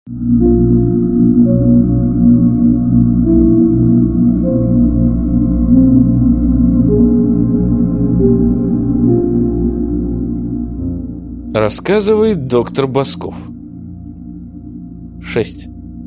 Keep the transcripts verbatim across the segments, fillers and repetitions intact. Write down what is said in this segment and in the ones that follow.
Рассказывает доктор Басков. шесть.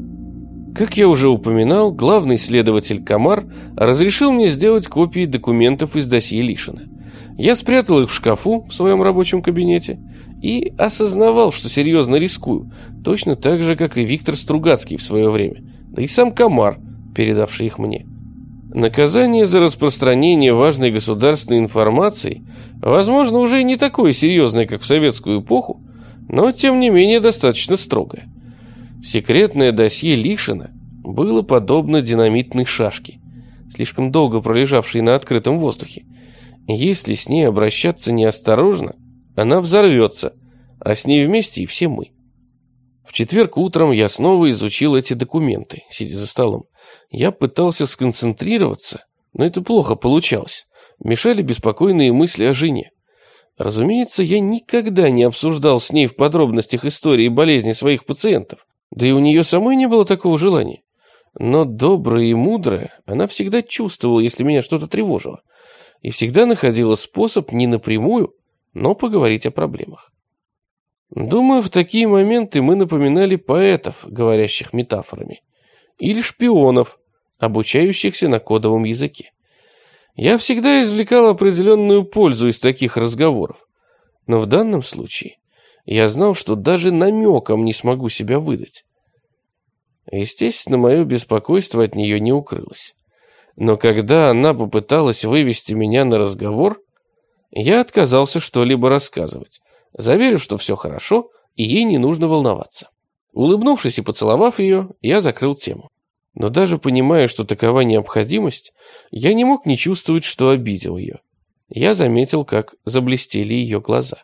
Как я уже упоминал, главный следователь Комар разрешил мне сделать копии документов из досье Лишина. Я спрятал их в шкафу в своем рабочем кабинете и осознавал, что серьезно рискую, точно так же, как и Виктор Стругацкий в свое время, да и сам Комар, передавший их мне. Наказание за распространение важной государственной информации, возможно, уже и не такое серьезное, как в советскую эпоху, но, тем не менее, достаточно строгое. Секретное досье Лишина было подобно динамитной шашке, слишком долго пролежавшей на открытом воздухе. Если с ней обращаться неосторожно, она взорвется, а с ней вместе и все мы. В четверг утром я снова изучил эти документы, сидя за столом. Я пытался сконцентрироваться, но это плохо получалось. Мешали беспокойные мысли о жене. Разумеется, я никогда не обсуждал с ней в подробностях истории болезни своих пациентов, да и у нее самой не было такого желания. Но добрая и мудрая, она всегда чувствовала, если меня что-то тревожило, и всегда находила способ не напрямую, но поговорить о проблемах. Думаю, в такие моменты мы напоминали поэтов, говорящих метафорами, или шпионов, обучающихся на кодовом языке. Я всегда извлекал определенную пользу из таких разговоров, но в данном случае я знал, что даже намеком не смогу себя выдать. Естественно, мое беспокойство от нее не укрылось. Но когда она попыталась вывести меня на разговор, я отказался что-либо рассказывать, заверив, что все хорошо и ей не нужно волноваться. Улыбнувшись и поцеловав ее, я закрыл тему. Но даже понимая, что такова необходимость, я не мог не чувствовать, что обидел ее. Я заметил, как заблестели ее глаза.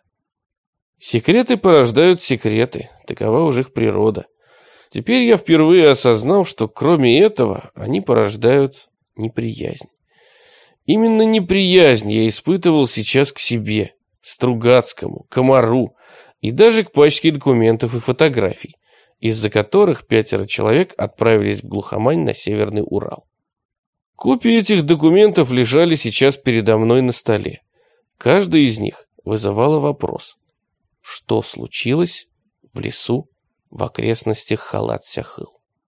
Секреты порождают секреты, такова уж их природа. Теперь я впервые осознал, что кроме этого они порождают неприязнь. Именно неприязнь я испытывал сейчас к себе, Стругацкому, Комару и даже к пачке документов и фотографий, из-за которых пятеро человек отправились в глухомань на Северный Урал. Копии этих документов лежали сейчас передо мной на столе. Каждая из них вызывала вопрос: что случилось в лесу в окрестностях Халат-Сяхыл?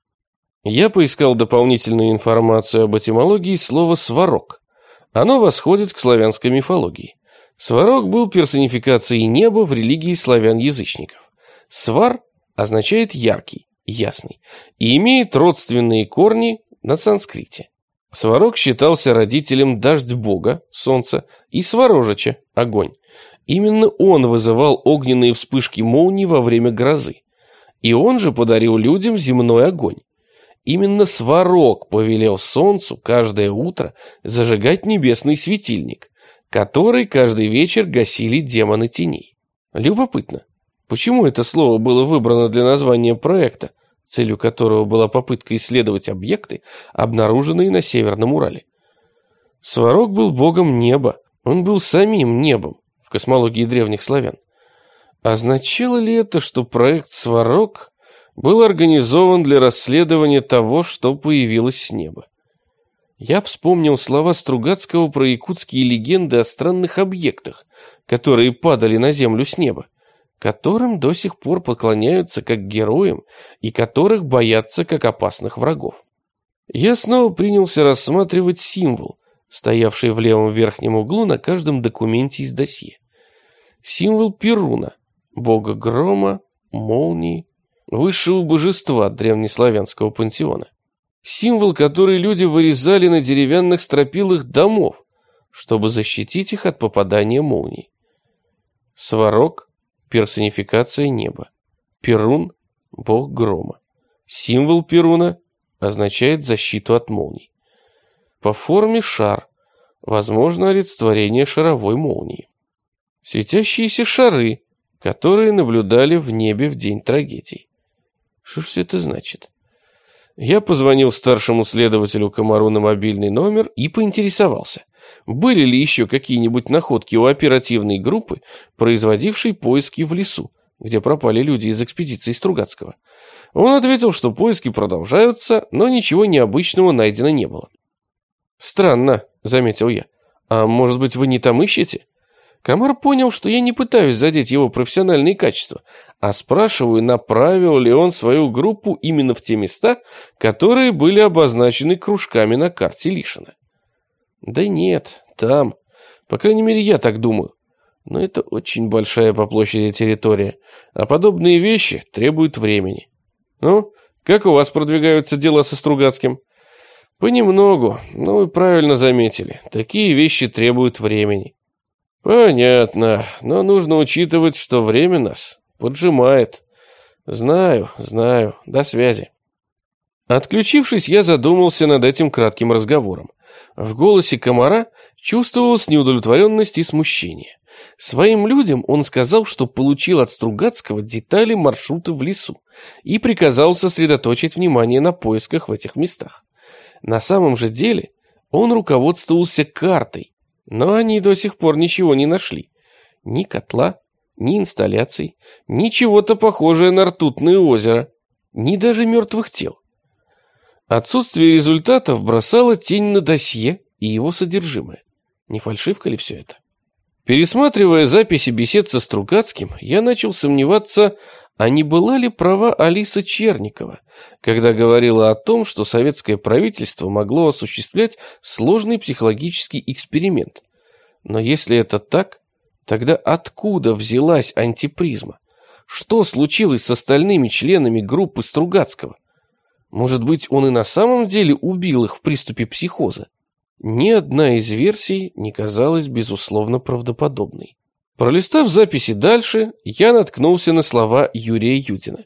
Я поискал дополнительную информацию об этимологии слова «сварог». Оно восходит к славянской мифологии. Сварог был персонификацией неба в религии славян-язычников. Свар означает яркий, ясный, и имеет родственные корни на санскрите. Сварог считался родителем дождь-бога, солнца, и Сварожича, огонь. Именно он вызывал огненные вспышки молний во время грозы. И он же подарил людям земной огонь. Именно Сварог повелел солнцу каждое утро зажигать небесный светильник, который каждый вечер гасили демоны теней. Любопытно, почему это слово было выбрано для названия проекта, целью которого была попытка исследовать объекты, обнаруженные на Северном Урале. Сварог был богом неба, он был самим небом в космологии древних славян. Означало ли это, что проект Сварог был организован для расследования того, что появилось с неба? Я вспомнил слова Стругацкого про якутские легенды о странных объектах, которые падали на землю с неба, которым до сих пор поклоняются как героям и которых боятся как опасных врагов. Я снова принялся рассматривать символ, стоявший в левом верхнем углу на каждом документе из досье. Символ Перуна, бога грома, молнии, высшего божества древнеславянского пантеона. Символ, который люди вырезали на деревянных стропилах домов, чтобы защитить их от попадания молний. Сварог – персонификация неба. Перун – бог грома. Символ Перуна означает защиту от молний. По форме шар, возможно, олицетворение шаровой молнии. Светящиеся шары, которые наблюдали в небе в день трагедий. Что ж все это значит? Я позвонил старшему следователю Комару на мобильный номер и поинтересовался, были ли еще какие-нибудь находки у оперативной группы, производившей поиски в лесу, где пропали люди из экспедиции Стругацкого. Он ответил, что поиски продолжаются, но ничего необычного найдено не было. «Странно», — заметил я. «А может быть, вы не там ищете?» Комар понял, что я не пытаюсь задеть его профессиональные качества, а спрашиваю, направил ли он свою группу именно в те места, которые были обозначены кружками на карте Лишина. «Да нет, там. По крайней мере, я так думаю. Но это очень большая по площади территория, а подобные вещи требуют времени. Ну, как у вас продвигаются дела со Стругацким?» «Понемногу, ну вы правильно заметили. Такие вещи требуют времени». «Понятно, но нужно учитывать, что время нас поджимает». «Знаю, знаю. До связи». Отключившись, я задумался над этим кратким разговором. В голосе комара чувствовалась неудовлетворенность и смущение. Своим людям он сказал, что получил от Стругацкого детали маршрута в лесу и приказал сосредоточить внимание на поисках в этих местах. На самом же деле он руководствовался картой, но они до сих пор ничего не нашли. Ни котла, ни инсталляций, ни чего-то похожее на ртутное озеро, ни даже мертвых тел. Отсутствие результатов бросало тень на досье и его содержимое. Не фальшивка ли все это? Пересматривая записи бесед со Стругацким, я начал сомневаться, а не была ли права Алиса Черникова, когда говорила о том, что советское правительство могло осуществлять сложный психологический эксперимент. Но если это так, тогда откуда взялась антипризма? Что случилось с остальными членами группы Стругацкого? Может быть, он и на самом деле убил их в приступе психоза? Ни одна из версий не казалась безусловно правдоподобной. Пролистав записи дальше, я наткнулся на слова Юрия Юдина.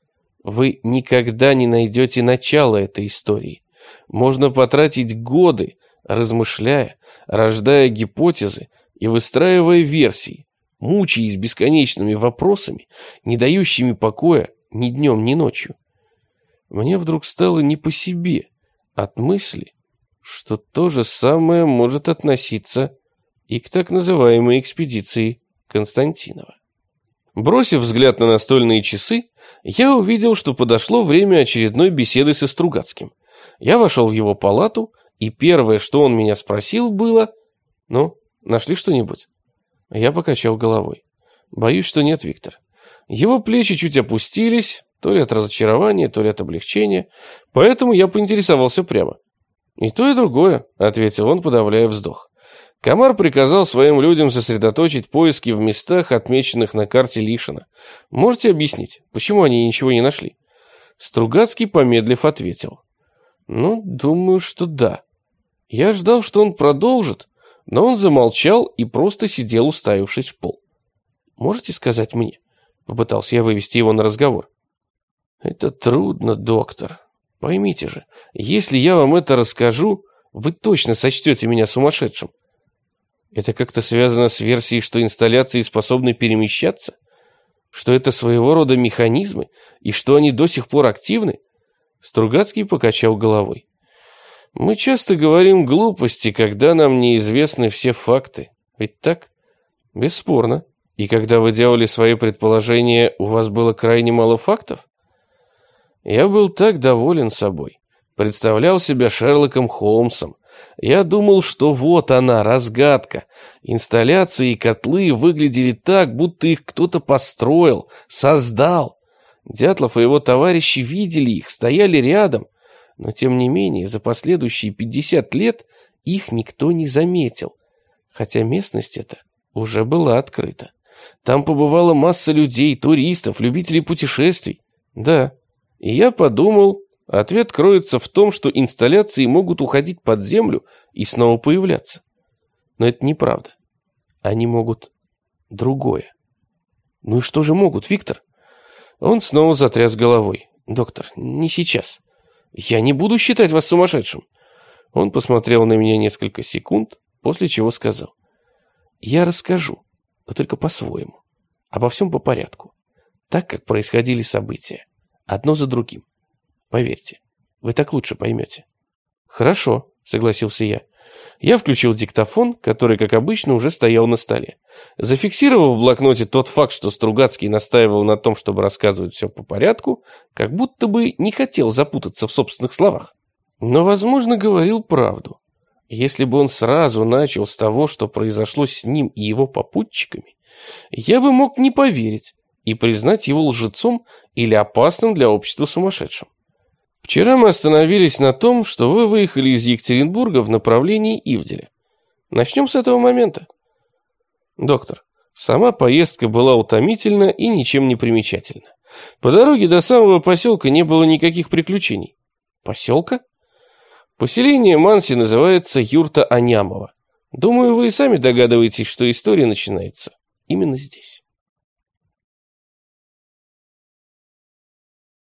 «Вы никогда не найдете начала этой истории. Можно потратить годы, размышляя, рождая гипотезы и выстраивая версии, мучаясь бесконечными вопросами, не дающими покоя ни днем, ни ночью. Мне вдруг стало не по себе от мысли, что то же самое может относиться и к так называемой экспедиции Константинова. Бросив взгляд на настольные часы, я увидел, что подошло время очередной беседы со Стругацким. Я вошел в его палату, и первое, что он меня спросил, было: «Ну, нашли что-нибудь?» Я покачал головой. «Боюсь, что нет, Виктор». Его плечи чуть опустились, то ли от разочарования, то ли от облегчения, поэтому я поинтересовался прямо. «И то, и другое», — ответил он, подавляя вздох. Комар приказал своим людям сосредоточить поиски в местах, отмеченных на карте Лишина. Можете объяснить, почему они ничего не нашли?» Стругацкий, помедлив, ответил: «Ну, думаю, что да». Я ждал, что он продолжит, но он замолчал и просто сидел, уставившись в пол. «Можете сказать мне?» — попытался я вывести его на разговор. «Это трудно, доктор. Поймите же, если я вам это расскажу, вы точно сочтете меня сумасшедшим. Это как-то связано с версией, что инсталляции способны перемещаться? Что это своего рода механизмы, и что они до сих пор активны?» Стругацкий покачал головой. «Мы часто говорим глупости, когда нам неизвестны все факты. Ведь так?» «Бесспорно. И когда вы делали свои предположения, у вас было крайне мало фактов?» Я был так доволен собой. Представлял себя Шерлоком Холмсом. Я думал, что вот она, разгадка. Инсталляции и котлы выглядели так, будто их кто-то построил, создал. Дятлов и его товарищи видели их, стояли рядом. Но тем не менее, за последующие пятьдесят лет их никто не заметил. Хотя местность эта уже была открыта. Там побывала масса людей, туристов, любителей путешествий. Да. И я подумал, ответ кроется в том, что инсталляции могут уходить под землю и снова появляться. Но это неправда. Они могут другое. Ну и что же могут, Виктор? Он снова затряс головой. «Доктор, не сейчас. Я не буду считать вас сумасшедшим». Он посмотрел на меня несколько секунд, после чего сказал: «Я расскажу, но только по-своему. Обо всем по порядку. Так, как происходили события. Одно за другим. Поверьте, вы так лучше поймете». «Хорошо», — согласился я. Я включил диктофон, который, как обычно, уже стоял на столе. Зафиксировав в блокноте тот факт, что Стругацкий настаивал на том, чтобы рассказывать все по порядку, как будто бы не хотел запутаться в собственных словах. Но, возможно, говорил правду. Если бы он сразу начал с того, что произошло с ним и его попутчиками, я бы мог не поверить и признать его лжецом или опасным для общества сумасшедшим. Вчера мы остановились на том, что вы выехали из Екатеринбурга в направлении Ивделя. Начнем с этого момента. Доктор, сама поездка была утомительна и ничем не примечательна. По дороге до самого поселка не было никаких приключений. Поселка? Поселение Манси называется Юрта Анямова. Думаю, вы и сами догадываетесь, что история начинается именно здесь.